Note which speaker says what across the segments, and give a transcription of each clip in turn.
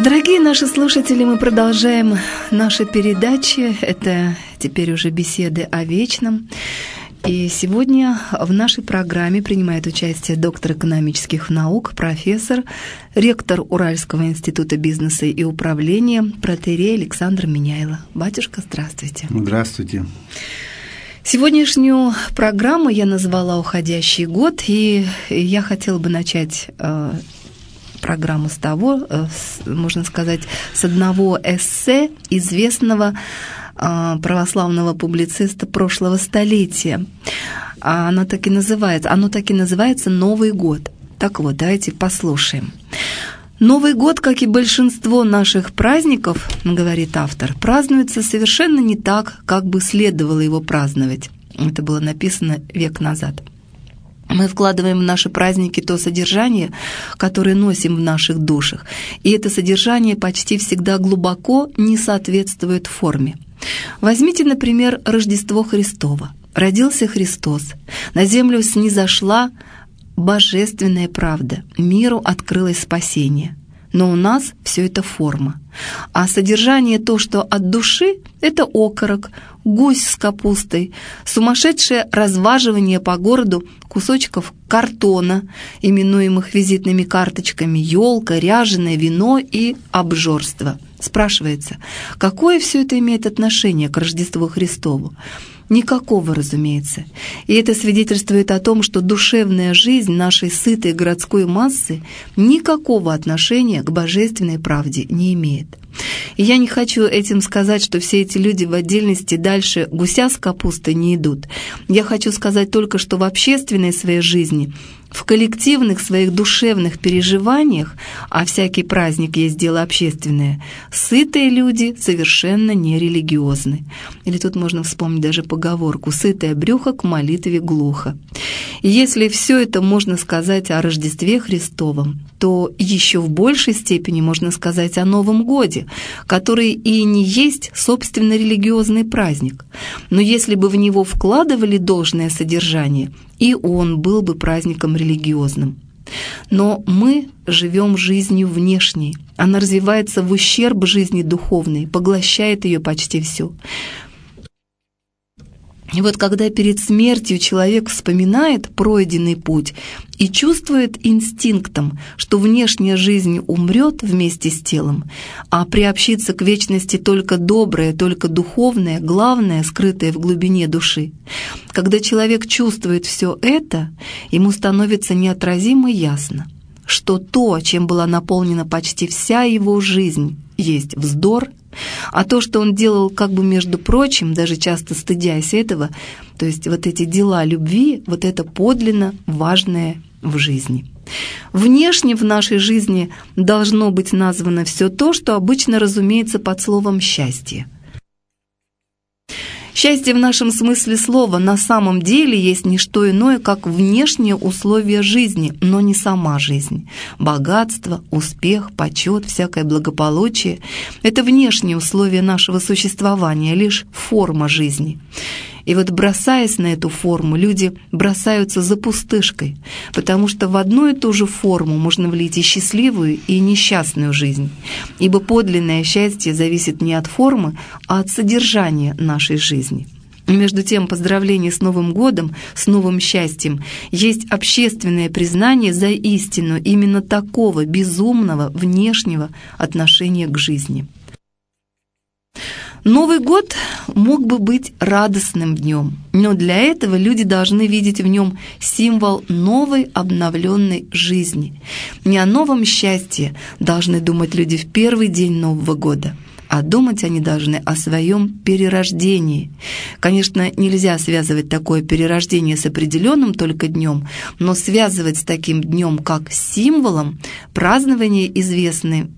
Speaker 1: Дорогие наши слушатели, мы продолжаем наши передачи. Это теперь уже беседы о вечном. И сегодня в нашей программе принимает участие доктор экономических наук, профессор, ректор Уральского института бизнеса и управления, протоиерей Александр Меняйло. Батюшка, здравствуйте.
Speaker 2: Здравствуйте.
Speaker 1: Сегодняшнюю программу я назвала «Уходящий год», и я хотела бы начать программу с того, можно сказать, с одного эссе известного православного публициста прошлого столетия. Оно так и называется «Новый год». Так вот, давайте послушаем. Новый год, как и большинство наших праздников, говорит автор, празднуется совершенно не так, как бы следовало его праздновать. Это было написано век назад. Мы вкладываем в наши праздники то содержание, которое носим в наших душах, и это содержание почти всегда глубоко не соответствует форме. Возьмите, например, Рождество Христово. Родился Христос, на землю снизошла божественная правда, миру открылось спасение. Но у нас все это форма. А содержание, то, что от души, это окорок, гусь с капустой, сумасшедшее разваживание по городу кусочков картона, именуемых визитными карточками, елка, ряженое вино и обжорство. Спрашивается, какое все это имеет отношение к Рождеству Христову? Никакого, разумеется. И это свидетельствует о том, что душевная жизнь нашей сытой городской массы никакого отношения к божественной правде не имеет. И я не хочу этим сказать, что все эти люди в отдельности дальше гуся с капустой не идут. Я хочу сказать только, что в общественной своей жизни, в коллективных своих душевных переживаниях, а всякий праздник есть дело общественное, сытые люди совершенно не религиозны. Или тут можно вспомнить даже поговорку «сытое брюхо к молитве глухо». И если все это можно сказать о Рождестве Христовом, то еще в большей степени можно сказать о Новом Годе, который и не есть, собственно, религиозный праздник. Но если бы в него вкладывали должное содержание, и он был бы праздником религиозным. Но мы живем жизнью внешней. Она развивается в ущерб жизни духовной, поглощает ее почти всю. И вот когда перед смертью человек вспоминает пройденный путь и чувствует инстинктом, что внешняя жизнь умрет вместе с телом, а приобщится к вечности только доброе, только духовное, главное, скрытое в глубине души, когда человек чувствует все это, ему становится неотразимо ясно, что то, чем была наполнена почти вся его жизнь, есть вздор, а то, что он делал как бы между прочим, даже часто стыдясь этого, то есть вот эти дела любви, вот это подлинно важное в жизни. Внешне в нашей жизни должно быть названо все то, что обычно разумеется под словом «счастье». Счастье в нашем смысле слова на самом деле есть не что иное, как внешние условия жизни, но не сама жизнь. Богатство, успех, почет, всякое благополучие – это внешние условия нашего существования, лишь форма жизни. И вот бросаясь на эту форму, люди бросаются за пустышкой, потому что в одну и ту же форму можно влить и счастливую, и несчастную жизнь. Ибо подлинное счастье зависит не от формы, а от содержания нашей жизни. Между тем, поздравление с Новым годом, с новым счастьем, есть общественное признание за истину именно такого безумного внешнего отношения к жизни. Новый год мог бы быть радостным днем, но для этого люди должны видеть в нем символ новой обновленной жизни. Не о новом счастье должны думать люди в первый день Нового года, а думать они должны о своем перерождении. Конечно, нельзя связывать такое перерождение с определенным только днем, но связывать с таким днем как с символом празднования известной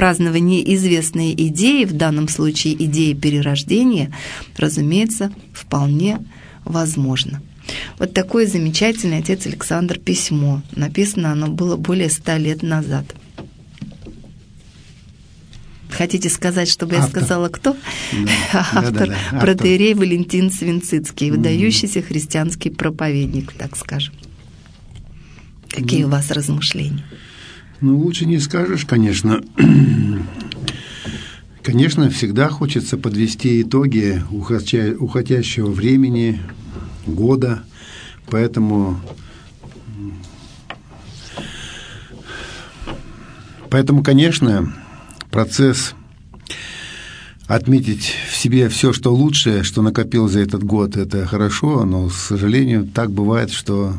Speaker 1: идеи, в данном случае идеи перерождения, разумеется, вполне возможно. Вот такое замечательное, отец Александр, письмо. Написано оно было более 100 лет назад. Хотите сказать, чтобы я сказала, кто? Да. Автор, протоиерей Валентин Свинцицкий, выдающийся христианский проповедник, так скажем. Какие у вас размышления?
Speaker 2: Ну, лучше не скажешь, конечно. Конечно, всегда хочется подвести итоги уходящего времени, года, поэтому, конечно, процесс отметить в себе все, что лучшее, что накопил за этот год, это хорошо, но, к сожалению, так бывает, что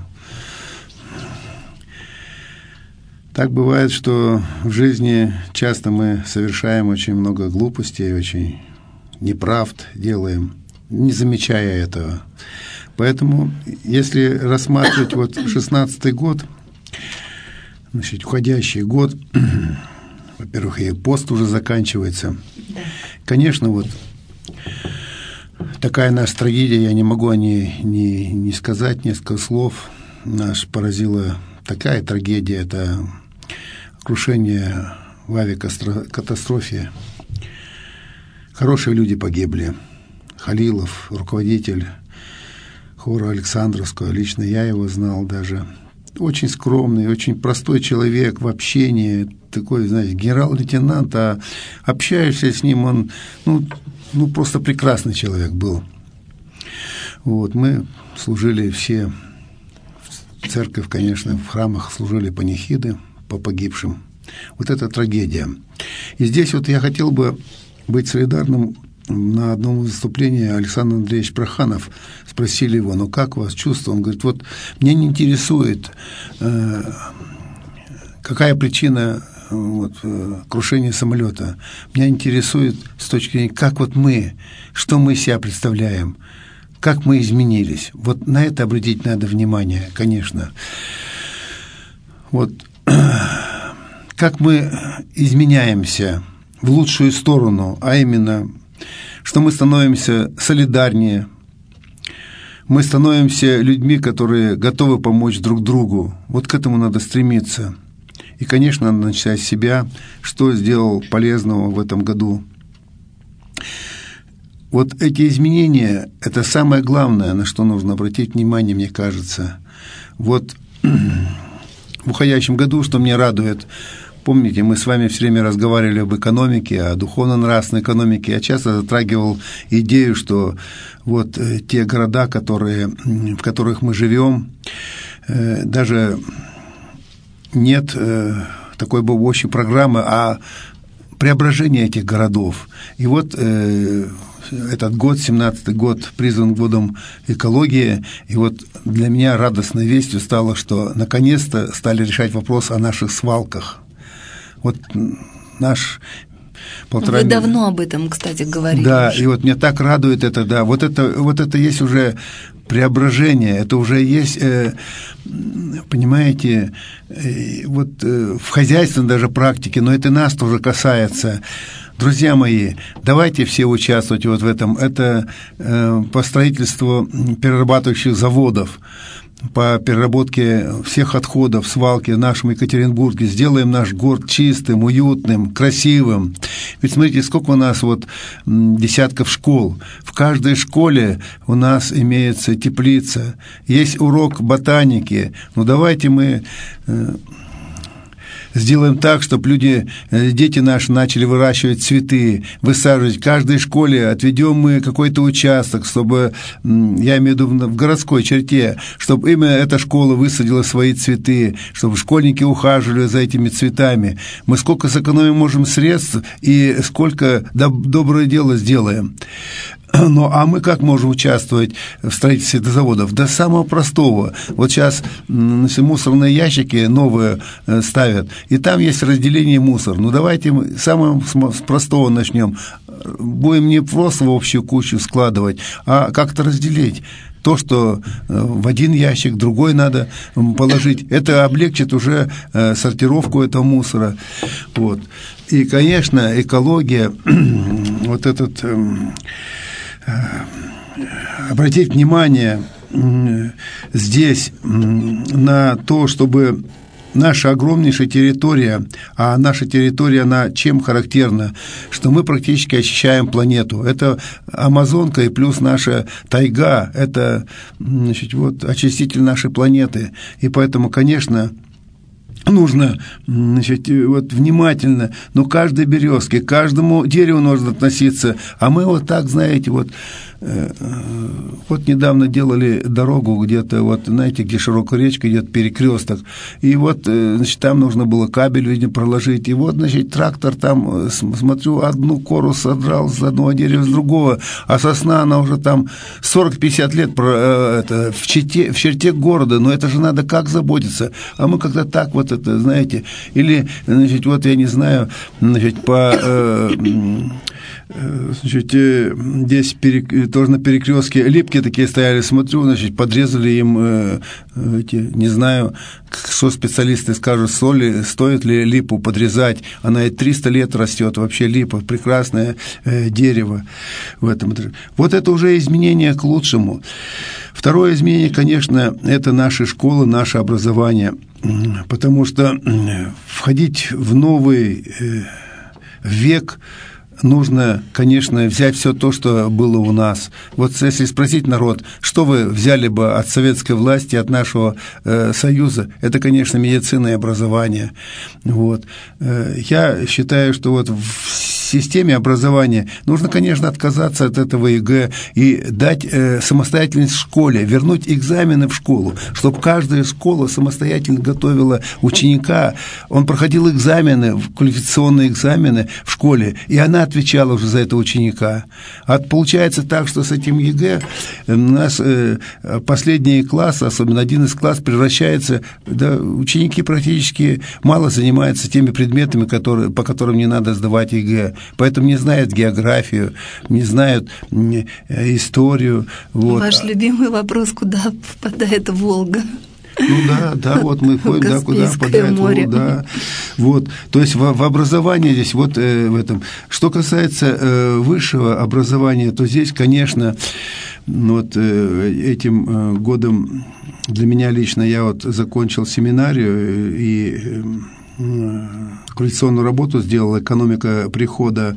Speaker 2: в жизни часто мы совершаем очень много глупостей, очень неправд делаем, не замечая этого. Поэтому, если рассматривать 16-й год, значит, уходящий год, во-первых, и пост уже заканчивается. Конечно, такая наша трагедия, я не могу о ней не сказать несколько слов. Нас поразила такая трагедия, это крушение в авиакатастрофе. Хорошие люди погибли. Халилов, руководитель хора Александровского, лично я его знал даже. Очень скромный, очень простой человек в общении, такой, знаете, генерал-лейтенант, а общаешься с ним, он, просто прекрасный человек был. Мы служили все в церковь, конечно, в храмах служили панихиды по погибшим. Это трагедия. И здесь я хотел бы быть солидарным. На одном выступлении Александр Андреевич Проханов, спросили его, как у вас чувство? Он говорит, мне не интересует, какая причина крушения самолета. Меня интересует с точки зрения, как что мы из себя представляем, как мы изменились. На это обратить надо внимание, конечно. Как мы изменяемся в лучшую сторону, а именно, что мы становимся солидарнее, мы становимся людьми, которые готовы помочь друг другу. К этому надо стремиться. И, конечно, надо начать с себя, что сделал полезного в этом году. Эти изменения – это самое главное, на что нужно обратить внимание, мне кажется. В уходящем году, что меня радует, помните, мы с вами все время разговаривали об экономике, о духовно-нравственной экономике. Я часто затрагивал идею, что те города, в которых мы живем, даже нет такой общей программы, а преображение этих городов. И этот год, 17-й год, призван годом экологии. И для меня радостной вестью стало, что наконец-то стали решать вопрос о наших свалках.
Speaker 1: Вы давно об этом, кстати, говорили.
Speaker 2: Да, и меня так радует это, да. Это есть уже преображение, это уже есть, понимаете, в хозяйственной даже практике, но это нас тоже касается. Друзья мои, давайте все участвовать в этом. Это по строительству перерабатывающих заводов, по переработке всех отходов, свалки в нашем Екатеринбурге. Сделаем наш город чистым, уютным, красивым. Ведь смотрите, сколько у нас десятков школ. В каждой школе у нас имеется теплица. Есть урок ботаники. Давайте мы сделаем так, чтобы дети наши начали выращивать цветы, высаживать. В каждой школе отведем мы какой-то участок, чтобы, я имею в виду в городской черте, чтобы именно эта школа высадила свои цветы, чтобы школьники ухаживали за этими цветами. Мы сколько сэкономим можем средств и сколько доброе дело сделаем. А мы как можем участвовать в строительстве заводов? До самого простого. Сейчас мусорные ящики новые ставят, и там есть разделение мусора. Давайте мы с самого простого начнем. Будем не просто в общую кучу складывать, а как-то разделить. То, что в один ящик, другой надо положить, это облегчит уже сортировку этого мусора. И, конечно, экология, обратить внимание здесь на то, чтобы наша огромнейшая территория, а наша территория, она чем характерна? Что мы практически очищаем планету. Это Амазонка и плюс наша тайга, это очиститель нашей планеты. И поэтому, конечно, нужно, значит, вот внимательно, но каждой березке, к каждому дереву нужно относиться, а мы вот так, знаете, вот недавно делали дорогу где-то, вот, знаете, где широкая речка, идет перекресток, и вот, значит, там нужно было кабель, видимо, проложить, и вот, значит, трактор там, смотрю, одну кору содрал с одного дерева, с другого, а сосна, она уже там 40-50 лет в черте города, но это же надо как заботиться, а мы когда так вот это, знаете, или, значит, вот я не знаю, значит, значит, здесь тоже на перекрестке липки такие стояли, смотрю, значит, подрезали им не знаю, что специалисты скажут, стоит ли липу подрезать, она и 300 лет растет, вообще липа, прекрасное дерево в этом. Вот это уже изменение к лучшему. Второе изменение, конечно, это наши школы, наше образование, потому что входить в новый век нужно, конечно, взять все то, что было у нас. Вот если спросить народ, что вы взяли бы от советской власти, от нашего Союза, это, конечно, медицина и образование. Вот. Я считаю, что вот в системе образования нужно, конечно, отказаться от этого ЕГЭ и дать самостоятельность в школе, вернуть экзамены в школу, чтобы каждая школа самостоятельно готовила ученика. Он проходил экзамены, квалификационные экзамены в школе, и она отвечала уже за этого ученика. А получается так, что с этим ЕГЭ у нас последние классы, особенно 11 класс, превращается, да, ученики практически мало занимаются теми предметами, по которым не надо сдавать ЕГЭ. Поэтому не знают географию, не знают историю. Вот.
Speaker 1: Ваш любимый вопрос, куда впадает Волга?
Speaker 2: Ну да, вот мы ходим, да, куда впадает Волга, да. Вот, то есть в образовании здесь, вот в этом. Что касается высшего образования, то здесь, конечно, вот этим годом для меня лично, я вот закончил семинарию и квалификационную работу сделал, экономика прихода.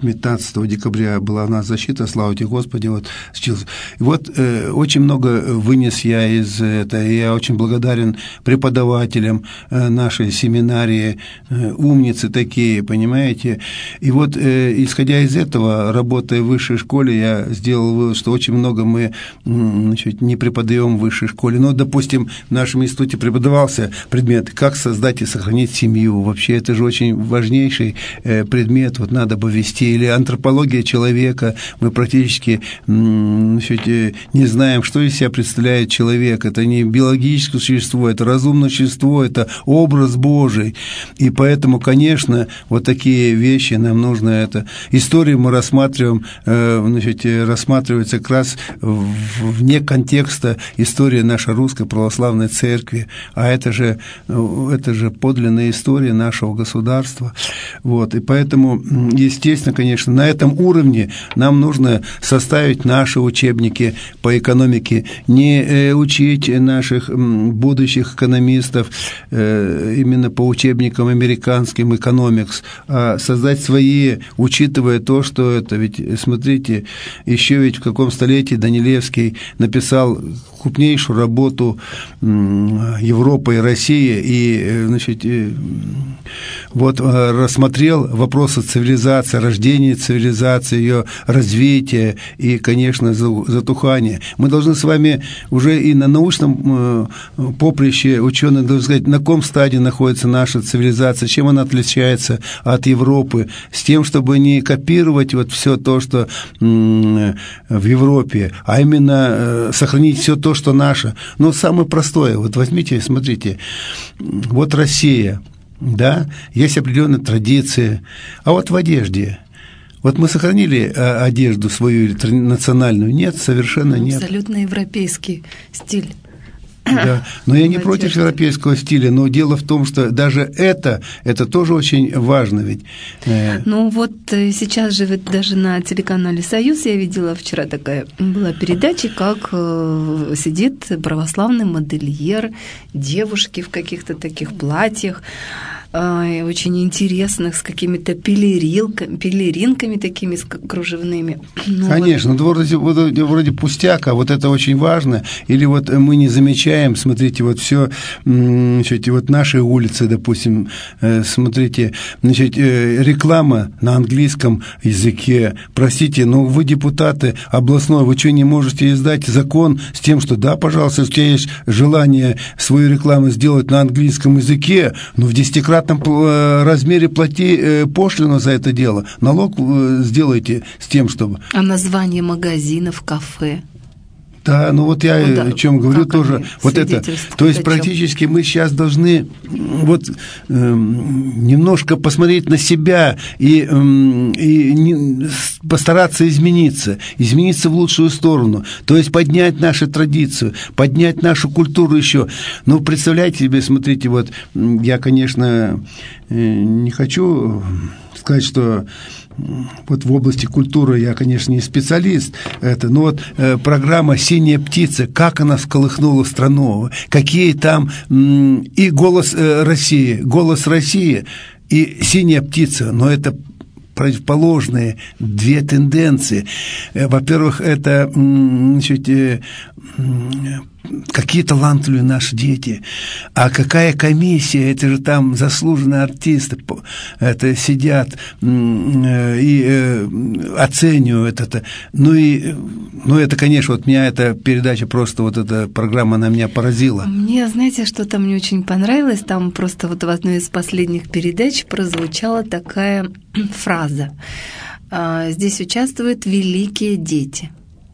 Speaker 2: 15 декабря была у нас защита, слава тебе, Господи, вот, и вот очень много вынес я из этого, и я очень благодарен преподавателям нашей семинарии, умницы такие, понимаете, и вот, исходя из этого, работая в высшей школе, я сделал вывод, что очень много мы, значит, не преподаем в высшей школе, но, допустим, в нашем институте преподавался предмет «Как создать и сохранить семью», вообще это же очень важнейший предмет, вот надо бы вести, или антропология человека, мы практически, значит, не знаем, что из себя представляет человек, это не биологическое существо, это разумное существо, это образ Божий, и поэтому, конечно, вот такие вещи нам нужно, это историю мы рассматриваем, значит, рассматривается как раз вне контекста история нашей русской православной церкви, а это же подлинная история нашего государства, вот, и поэтому, естественно, конечно, на этом уровне нам нужно составить наши учебники по экономике, не учить наших будущих экономистов именно по учебникам американским «Экономикс», а создать свои, учитывая то, что это, ведь, смотрите, еще ведь в каком столетии Данилевский написал крупнейшую работу «Европа и Россия», и, значит, вот рассмотрел вопросы цивилизации, рождения цивилизации, ее развития и, конечно, затухания. Мы должны с вами уже и на научном поприще ученые должны сказать, на каком стадии находится наша цивилизация, чем она отличается от Европы, с тем, чтобы не копировать вот все то, что в Европе, а именно сохранить все то, что наше. Но самое простое, вот возьмите, смотрите, вот Россия, да, есть определенные традиции, а вот в одежде, вот мы сохранили одежду свою национальную? Нет, совершенно нет.
Speaker 1: Абсолютно европейский стиль.
Speaker 2: Да, но я не против европейского стиля, но дело в том, что даже это тоже очень важно ведь.
Speaker 1: Ну вот сейчас же ведь даже на телеканале «Союз» я видела вчера такая была передача, как сидит православный модельер, девушки в каких-то таких платьях. очень интересных, с какими-то пелеринками такими кружевными. Ну,
Speaker 2: конечно, вроде пустяк, а вот это очень важно. Или вот мы не замечаем, смотрите, вот все, значит, вот наши улицы, допустим, смотрите, значит, реклама на английском языке. Простите, но вы депутаты областной, вы что, не можете издать закон с тем, что да, пожалуйста, если у тебя есть желание свою рекламу сделать на английском языке, но в 10-кратном размере плати пошлину за это дело. Налог сделайте с тем, чтобы...
Speaker 1: А название магазинов, кафе?
Speaker 2: Да, ну вот я о чем говорю тоже. Вот это. То есть практически мы сейчас должны вот немножко посмотреть на себя и постараться измениться в лучшую сторону. То есть поднять нашу традицию, поднять нашу культуру еще. Ну, представляете себе, смотрите, вот я, конечно, не хочу сказать, что вот в области культуры я, конечно, не специалист, но вот программа «Синяя птица», как она всколыхнула страну, какие там и «Голос России» и «Синяя птица», но это противоположные две тенденции. Во-первых, это, значит, какие талантливые наши дети, а какая комиссия, это же там заслуженные артисты это сидят и оценивают это. Ну, это, конечно, вот меня эта передача просто, вот эта программа, она меня поразила.
Speaker 1: Мне, знаете, что-то мне очень понравилось, там просто вот в одной из последних передач прозвучала такая фраза: «Здесь участвуют великие дети».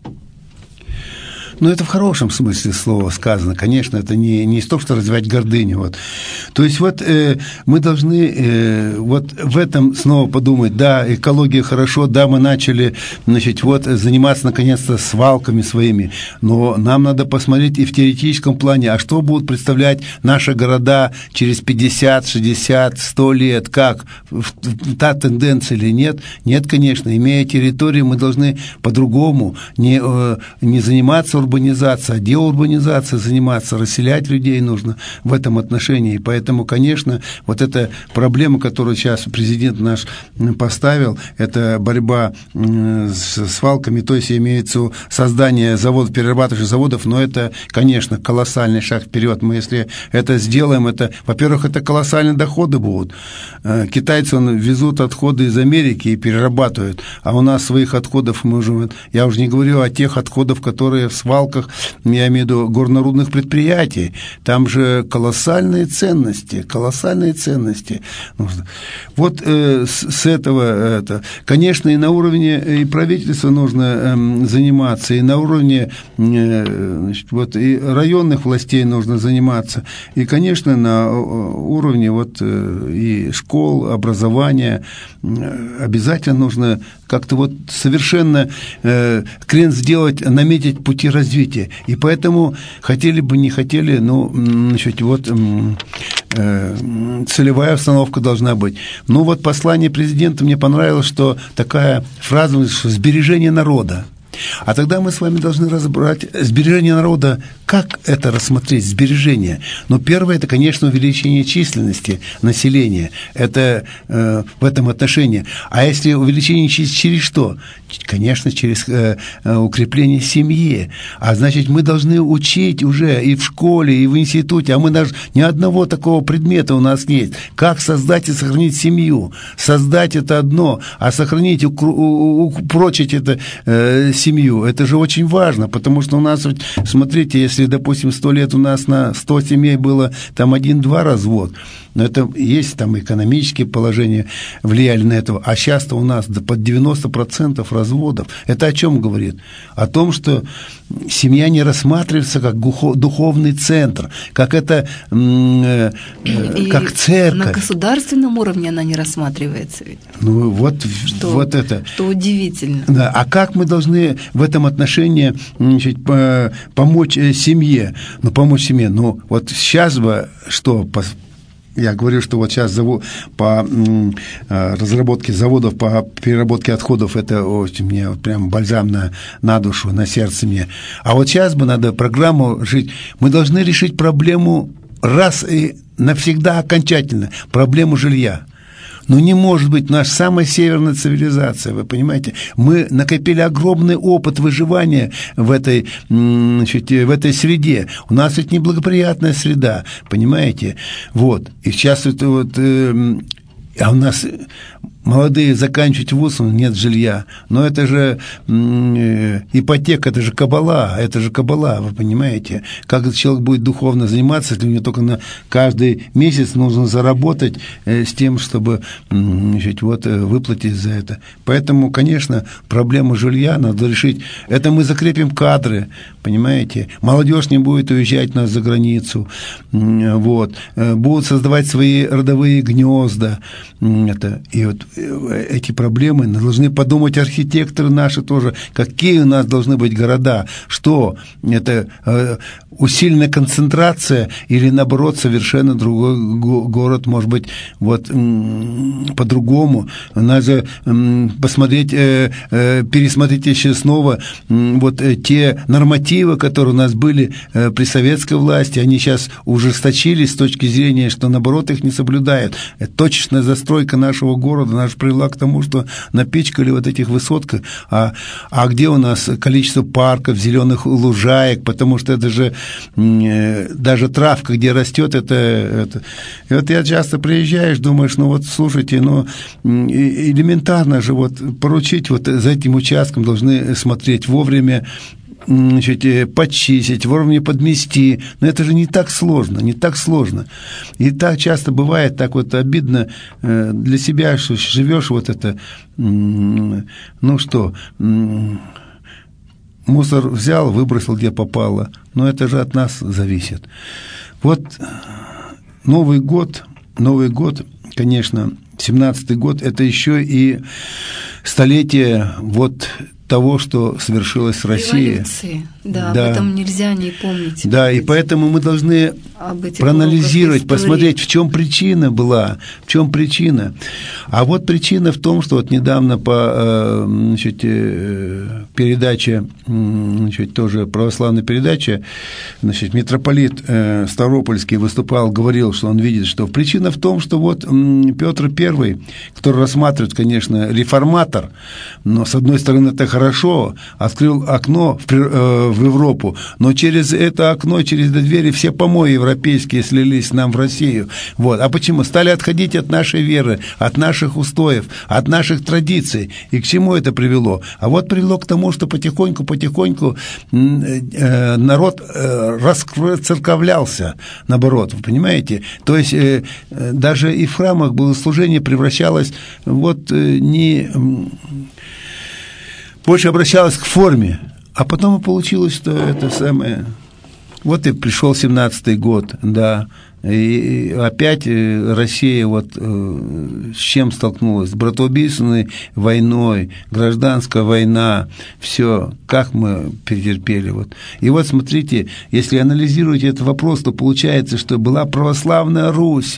Speaker 2: Но это в хорошем смысле слова сказано. Конечно, это не из того, что развивать гордыню. Вот. То есть вот мы должны вот в этом снова подумать. Да, экология хорошо, да, мы начали, значит, вот, заниматься наконец-то свалками своими, но нам надо посмотреть и в теоретическом плане, а что будут представлять наши города через 50, 60, 100 лет, как? Та тенденция или нет? Нет, конечно. Имея территорию, мы должны по-другому не заниматься урбанизацией, а деурбанизацией заниматься, расселять людей нужно в этом отношении. И поэтому, конечно, вот эта проблема, которую сейчас президент наш поставил, это борьба с свалками, то есть имеется создание заводов, перерабатывающих заводов, но это, конечно, колоссальный шаг вперед. Мы, если это сделаем, это, во-первых, это колоссальные доходы будут. Китайцы везут отходы из Америки и перерабатывают, а у нас своих отходов мы уже, я уже не говорю о тех отходах, которые в свалках, я имею в виду горнорудных предприятий, там же колоссальные ценности. Вот с этого, конечно, и на уровне и правительства нужно заниматься, и на уровне, значит, вот, и районных властей нужно заниматься, и, конечно, на уровне вот, и школ, образования обязательно нужно как-то вот совершенно крен сделать, наметить пути развития. И поэтому, хотели бы, не хотели, ну, значит, вот целевая установка должна быть. Ну, вот послание президента мне понравилось, что такая фраза, что «сбережение народа». А тогда мы с вами должны разобрать сбережение народа. Как это рассмотреть, сбережение? Ну, первое, это, конечно, увеличение численности населения. Это в этом отношении. А если увеличение через что? Конечно, через укрепление семьи. А значит, мы должны учить уже и в школе, и в институте. А мы даже ни одного такого предмета у нас нет. Как создать и сохранить семью? Создать это одно, а сохранить, упрочить это семью. Это же очень важно, потому что у нас, смотрите, если, допустим, 100 лет у нас на 100 семей было там 1-2 развод, но это есть там экономические положения влияли на это, а сейчас-то у нас под 90% разводов. Это о чем говорит? О том, что семья не рассматривается как духовный центр, как это, как церковь.
Speaker 1: На государственном уровне она не рассматривается ведь.
Speaker 2: Ну, вот это.
Speaker 1: Что удивительно.
Speaker 2: Да, а как мы должны в этом отношении, значит, помочь семье? Ну, помочь семье. Ну, вот сейчас бы что... Я говорю, что вот сейчас по разработке заводов по переработке отходов, это очень мне прям бальзам на душу, на сердце мне. А вот сейчас бы надо программу жить. Мы должны решить проблему раз и навсегда окончательно проблему жилья. Но не может быть наша самая северная цивилизация, вы понимаете? Мы накопили огромный опыт выживания в этой среде. У нас ведь неблагоприятная среда, понимаете? Вот. И сейчас это вот... А у нас молодые заканчивают вуз, нет жилья. Но это же ипотека, это же кабала, вы понимаете. Как человек будет духовно заниматься, если у него только на каждый месяц нужно заработать с тем, чтобы выплатить за это. Поэтому, конечно, проблему жилья надо решить. Это мы закрепим кадры, понимаете. Молодежь не будет уезжать нас за границу. Вот. Будут создавать свои родовые гнезда. И вот эти проблемы должны подумать архитекторы наши тоже, какие у нас должны быть города, что это усиленная концентрация или наоборот совершенно другой город, может быть, вот по-другому. Надо посмотреть, пересмотреть еще снова вот те нормативы, которые у нас были при советской власти, они сейчас ужесточились с точки зрения, что наоборот их не соблюдают. Точечная застройка нашего города, наша привела к тому, что напичкали вот этих высотках, а где у нас количество парков, зеленых лужаек, потому что это же даже травка, где растет, это. И вот я часто приезжаешь, думаешь, ну вот слушайте, ну элементарно же вот поручить вот за этим участком должны смотреть вовремя, почистить, вовремя подмести. Но это же не так сложно. И так часто бывает, так вот обидно для себя, что живешь вот это, мусор взял, выбросил, где попало. Но это же от нас зависит. Вот Новый год, конечно, 17-й год, это еще и столетие вот того, что совершилось в России.
Speaker 1: Революции, да, об этом нельзя не помнить.
Speaker 2: Да, и поэтому мы должны проанализировать, посмотреть, в чем причина была, А вот причина в том, что вот недавно по передаче, тоже православная передача, митрополит Ставропольский выступал, говорил, что он видит, что причина в том, что вот Петр I, который рассматривает, конечно, реформатор, но, с одной стороны, это хорошо, открыл окно в Европу, но через это окно, через эти двери все помои европейские слились нам в Россию. Вот. А почему? Стали отходить от нашей веры, от наших устоев, от наших традиций. И к чему это привело? А вот привело к тому, что потихоньку народ расцерковлялся, наоборот, вы понимаете? То есть даже и в храмах богослужение превращалось больше обращалась к форме, а потом и получилось, что это самое... Вот и пришел 17-й год, да, и опять Россия с чем столкнулась? С братоубийственной войной, гражданская война, все, как мы перетерпели. И вот смотрите, если анализировать этот вопрос, то получается, что была православная Русь,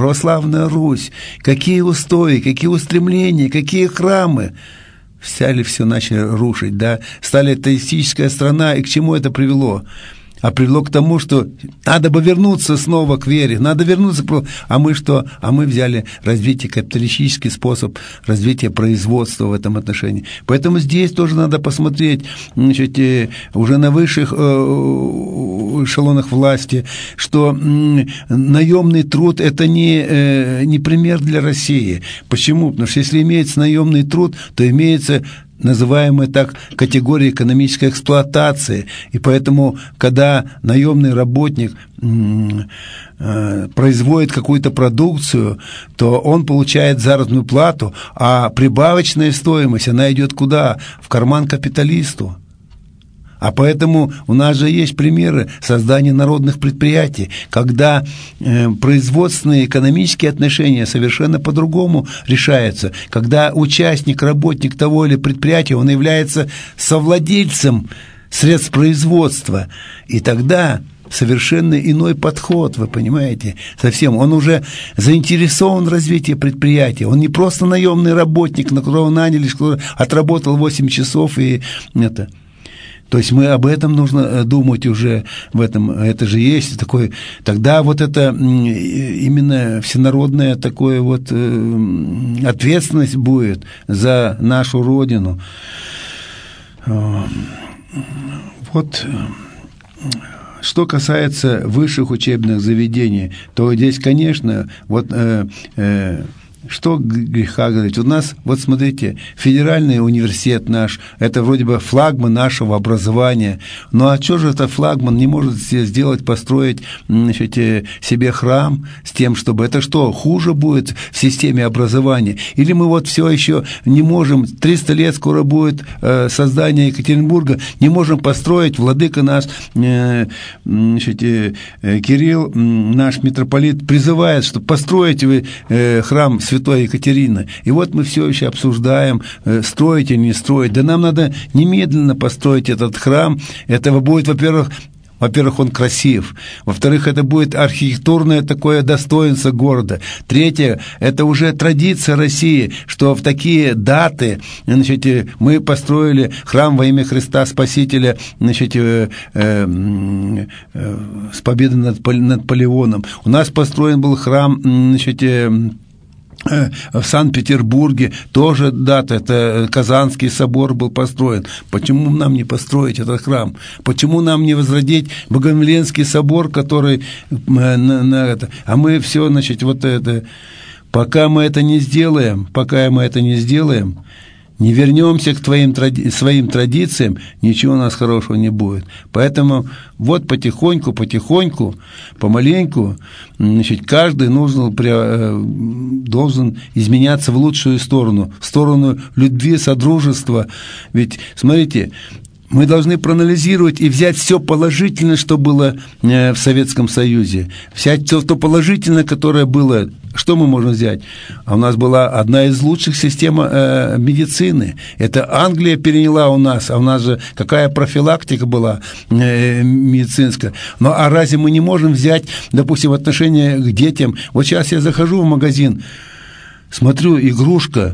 Speaker 2: какие устои, какие устремления, какие храмы. Все начали рушить, да, стали атеистическая страна, и к чему это привело? А привело к тому, что надо бы вернуться снова к вере, а мы что? А мы взяли капиталистический способ развития производства в этом отношении. Поэтому здесь тоже надо посмотреть, уже на высших эшелонах власти, что наемный труд – это не пример для России. Почему? Потому что если имеется наемный труд, то имеется называемая так категория экономической эксплуатации. И поэтому, когда наемный работник производит какую-то продукцию, то он получает заработную плату, а прибавочная стоимость, она идет куда? В карман капиталисту. А поэтому у нас же есть примеры создания народных предприятий, когда производственные экономические отношения совершенно по-другому решаются, когда участник, работник того или предприятия, он является совладельцем средств производства, и тогда совершенно иной подход, вы понимаете, совсем. Он уже заинтересован в развитии предприятия, он не просто наемный работник, на которого наняли, который отработал 8 часов и это... То есть мы об этом нужно думать уже, в этом, это же есть такой, тогда вот это именно всенародная такое вот ответственность будет за нашу Родину. Вот что касается высших учебных заведений, то здесь, конечно, вот что греха говорить. У нас, вот смотрите, федеральный университет наш, это вроде бы флагман нашего образования. Ну а что же это флагман не может сделать, построить, значит, себе храм с тем, чтобы это что, хуже будет в системе образования? Или мы вот все еще не можем, 300 лет скоро будет создание Екатеринбурга, не можем построить, владыка наш, значит, Кирилл, наш митрополит, призывает, что построите вы храм Святой Екатерины. И вот мы все еще обсуждаем, строить или не строить. Да нам надо немедленно построить этот храм. Этого будет, во-первых, он красив. Во-вторых, это будет архитектурное такое достоинство города. Третье, это уже традиция России, что в такие даты, значит, мы построили храм во имя Христа Спасителя, значит, с победой над Наполеоном. У нас построен был храм, значит, в Санкт-Петербурге тоже дата, это Казанский собор был построен. Почему нам не построить этот храм? Почему нам не возродить Богомоленский собор, который а мы все, значит, вот это, пока мы это не сделаем, не вернемся к своим традициям, ничего у нас хорошего не будет. Поэтому вот потихоньку, помаленьку, значит, каждый должен изменяться в лучшую сторону, в сторону любви, содружества. Ведь, смотрите, мы должны проанализировать и взять все положительное, что было в Советском Союзе. Взять все то положительное, которое было. Что мы можем взять? А у нас была одна из лучших систем медицины. Это Англия переняла у нас, а у нас же какая профилактика была медицинская. Ну, а разве мы не можем взять, допустим, в отношении к детям? Вот сейчас я захожу в магазин, смотрю, игрушка,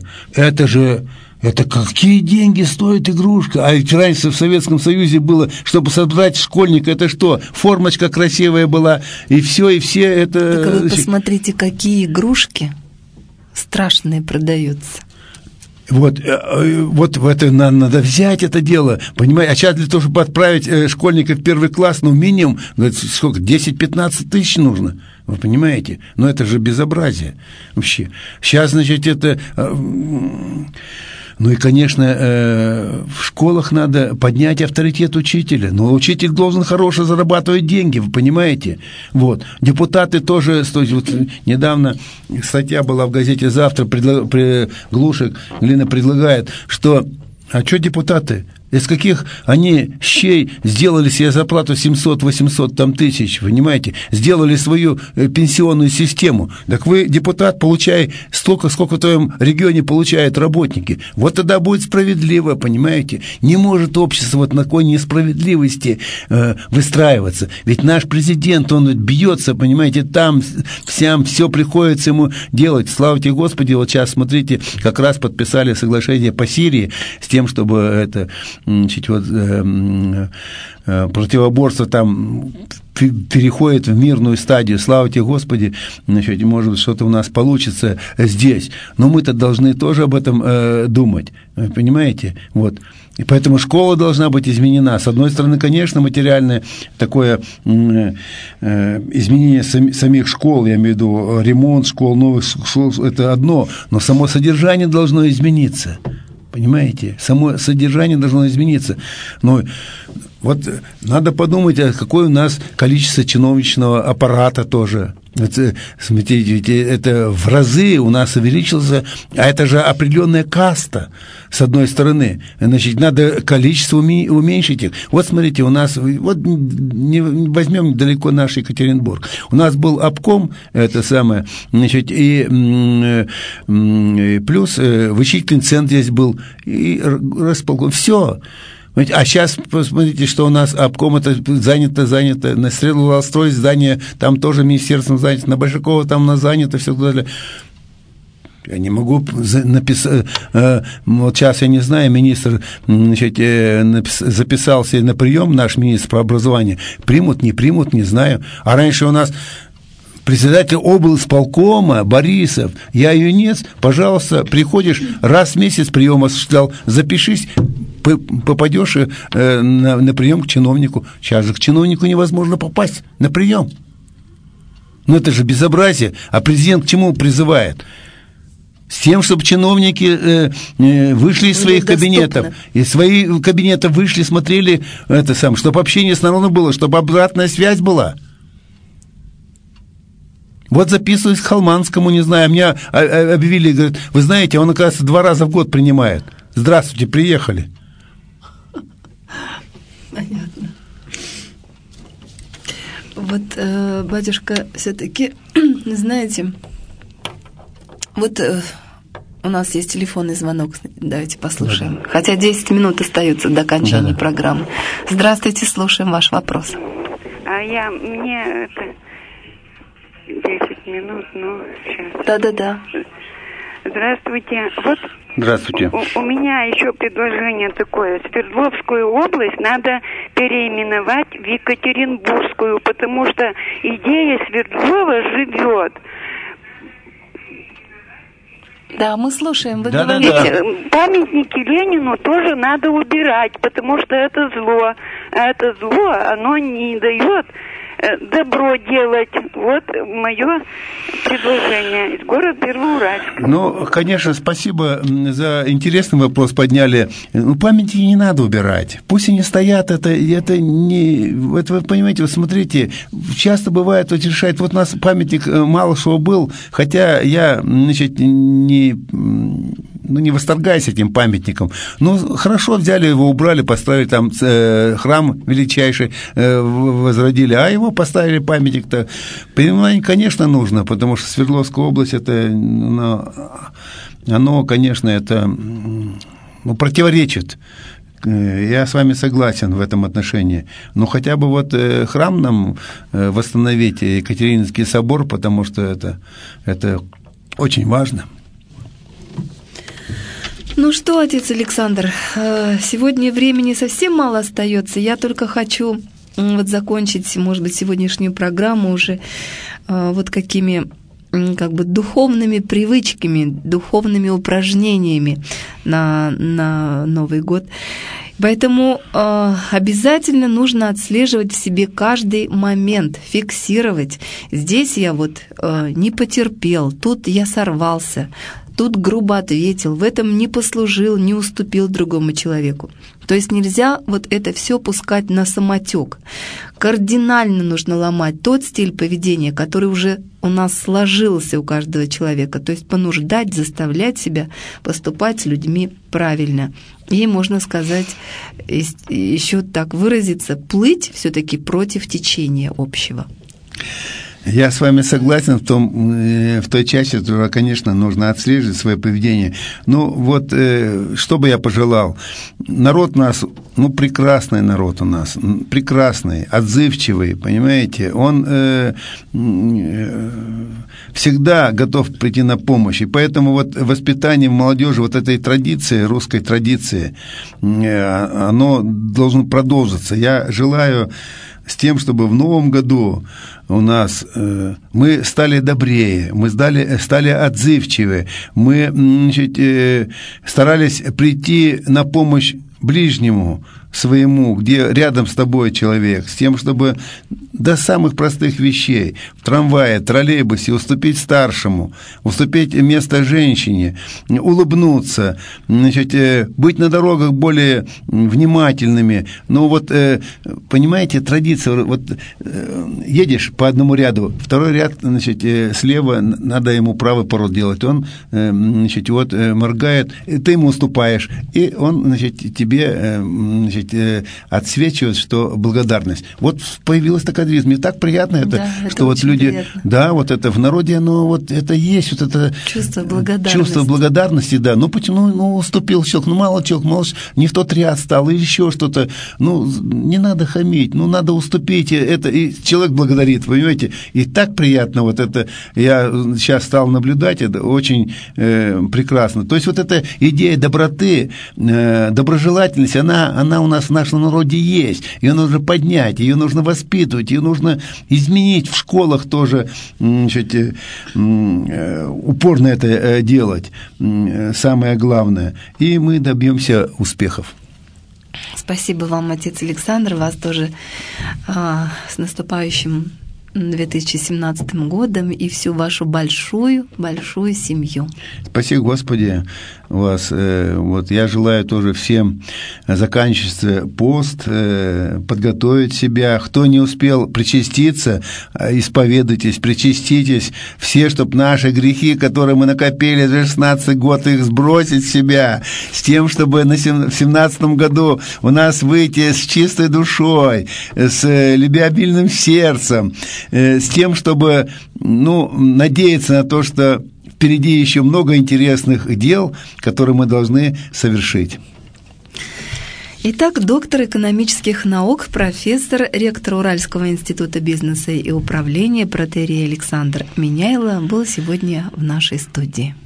Speaker 2: это какие деньги стоит игрушка? А ведь раньше в Советском Союзе было, чтобы собрать школьника, это что? Формочка красивая была, и все это...
Speaker 1: Так вы посмотрите, какие игрушки страшные продаются.
Speaker 2: Вот в это надо взять это дело, понимаете? А сейчас для того, чтобы отправить школьника в первый класс, ну, минимум, сколько, 10-15 тысяч нужно, вы понимаете? Но это же безобразие вообще. Сейчас, значит, это... Ну и, конечно, в школах надо поднять авторитет учителя. Но учитель должен хорошо зарабатывать деньги, вы понимаете? Вот. Депутаты тоже... Вот недавно статья была в газете «Завтра», Глушек Глина предлагает, что... А что депутаты? Из каких они щей сделали себе зарплату 700-800 тысяч, понимаете? Сделали свою пенсионную систему. Так вы, депутат, получай столько, сколько в твоем регионе получают работники. Вот тогда будет справедливо, понимаете? Не может общество вот на такой несправедливости выстраиваться. Ведь наш президент, он бьется, понимаете, там все приходится ему делать. Слава тебе, Господи, вот сейчас, смотрите, как раз подписали соглашение по Сирии с тем, чтобы это... Значит, вот, противоборство там переходит в мирную стадию. Слава тебе, Господи, значит, может быть, что-то у нас получится здесь. Но мы-то должны тоже об этом думать, понимаете? Вот. И поэтому школа должна быть изменена. С одной стороны, конечно, материальное такое изменение самих школ, я имею в виду ремонт школ, новых школ, это одно, но само содержание должно измениться. Понимаете? Само содержание должно измениться. Но вот надо подумать, какое у нас количество чиновничного аппарата тоже. Смотрите, это в разы у нас увеличился, а это же определенная каста, с одной стороны. Значит, надо количество уменьшить их. Вот смотрите, у нас, вот не возьмем далеко наш Екатеринбург. У нас был обком, это самое, значит, и плюс вычислительный центр здесь был, и располком. Все. А сейчас посмотрите, что у нас обком это занято, на Стреловстрой здание, там тоже министерством занято, на Большакова там занято, все так далее. Я не могу написать, вот сейчас я не знаю, министр, значит, записался на прием, наш министр по образованию, примут, не знаю. А раньше у нас председатель облсполкома Борисов, я юнец, пожалуйста, приходишь, раз в месяц прием осуществлял, запишись, попадешь на прием к чиновнику. Сейчас же к чиновнику невозможно попасть на прием. Ну это же безобразие. А президент к чему призывает? С тем, чтобы чиновники вышли из своих кабинетов, из своих кабинетов вышли, смотрели это сам, чтобы общение с народом было, чтобы обратная связь была. Вот записываюсь к Холманскому, не знаю, меня объявили, говорят, вы знаете, он, оказывается, 2 раза в год принимает. Здравствуйте, приехали.
Speaker 1: Понятно. Вот, батюшка, все-таки, знаете, вот у нас есть телефонный звонок, давайте послушаем. Да. Хотя 10 минут остается до окончания программы. Здравствуйте, слушаем ваш вопрос.
Speaker 3: Мне 10 минут, сейчас.
Speaker 1: Да.
Speaker 3: Здравствуйте. Вот
Speaker 2: здравствуйте.
Speaker 3: У меня еще предложение такое. Свердловскую область надо переименовать в Екатеринбургскую, потому что идея Свердлова живет.
Speaker 1: Да, мы слушаем. Вы
Speaker 3: говорите. Памятники Ленину тоже надо убирать, потому что это зло. А это зло, оно не дает добро делать. Вот мое предложение из города Первоуральск.
Speaker 2: Ну, конечно, спасибо за интересный вопрос подняли. Ну, памятники не надо убирать. Пусть они стоят, это не... Это, вы понимаете, вот смотрите, часто бывает, вот решает, вот у нас памятник Малышеву был, хотя я, значит, не восторгаюсь этим памятником. Ну, хорошо взяли его, убрали, поставили там храм величайший, возродили, а его поставили памятник-то. Понимаете, конечно, нужно, потому что Свердловская область, это, оно, конечно, это противоречит. Я с вами согласен в этом отношении. Но хотя бы вот храм нам восстановить, Екатерининский собор, потому что это очень важно.
Speaker 1: Ну что, отец Александр, сегодня времени совсем мало остается. Я только хочу вот закончить, может быть, сегодняшнюю программу уже вот какими как бы духовными привычками, духовными упражнениями на Новый год. Поэтому обязательно нужно отслеживать в себе каждый момент, фиксировать. Здесь я вот не потерпел, тут я сорвался, тут грубо ответил, в этом не послужил, не уступил другому человеку. То есть нельзя вот это все пускать на самотек. Кардинально нужно ломать тот стиль поведения, который уже у нас сложился у каждого человека. То есть понуждать, заставлять себя поступать с людьми правильно. И, можно сказать, еще так выразиться, плыть все-таки против течения общего.
Speaker 2: Я с вами согласен в той части, которая, конечно, нужно отслеживать свое поведение. Ну, вот, что бы я пожелал? Народ у нас, прекрасный народ у нас, прекрасный, отзывчивый, понимаете? Он всегда готов прийти на помощь. И поэтому вот воспитание в молодежи вот этой традиции, русской традиции, оно должно продолжиться. Я желаю с тем, чтобы в новом году у нас мы стали добрее, мы стали отзывчивее, мы, значит, старались прийти на помощь ближнему своему, где рядом с тобой человек, с тем, чтобы до самых простых вещей, в трамвае, троллейбусе уступить старшему, уступить место женщине, улыбнуться, значит, быть на дорогах более внимательными. Ну вот, понимаете, традиция, вот едешь по одному ряду, второй ряд, значит, слева, надо ему правый поворот делать, он, значит, вот моргает, ты ему уступаешь, и он, значит, тебе, значит, отсвечивает, что благодарность. Вот появилась такая кадризм. Мне так приятно это,
Speaker 1: да,
Speaker 2: что
Speaker 1: это
Speaker 2: вот люди,
Speaker 1: приятно.
Speaker 2: да, вот это в народе, оно вот это есть, вот это
Speaker 1: чувство благодарности.
Speaker 2: Чувство благодарности, да. Ну, почему, ну, уступил человек, ну, мало человек, не в тот ряд стал, или еще что-то. Ну, не надо хамить, ну, надо уступить. Это, и человек благодарит, понимаете? И так приятно вот это, я сейчас стал наблюдать, это очень прекрасно. То есть вот эта идея доброты, доброжелательности, она у нас в нашем народе есть. Ее нужно поднять, ее нужно воспитывать, ее нужно изменить в школах тоже, значит, упорно это делать, самое главное. И мы добьемся успехов.
Speaker 1: Спасибо вам, отец Александр, вас тоже с наступающим 2017 годом и всю вашу большую семью.
Speaker 2: Спасибо, Господи, вас. Вот я желаю тоже всем заканчивать пост, подготовить себя. Кто не успел причаститься, исповедуйтесь, причаститесь. Все, чтобы наши грехи, которые мы накопили за 16 год, их сбросить с себя, с тем, чтобы в 2017 году у нас выйти с чистой душой, с любвеобильным сердцем, с тем, чтобы, надеяться на то, что впереди еще много интересных дел, которые мы должны совершить.
Speaker 1: Итак, доктор экономических наук, профессор, ректор Уральского института бизнеса и управления протоиерей Александр Меняйло был сегодня в нашей студии.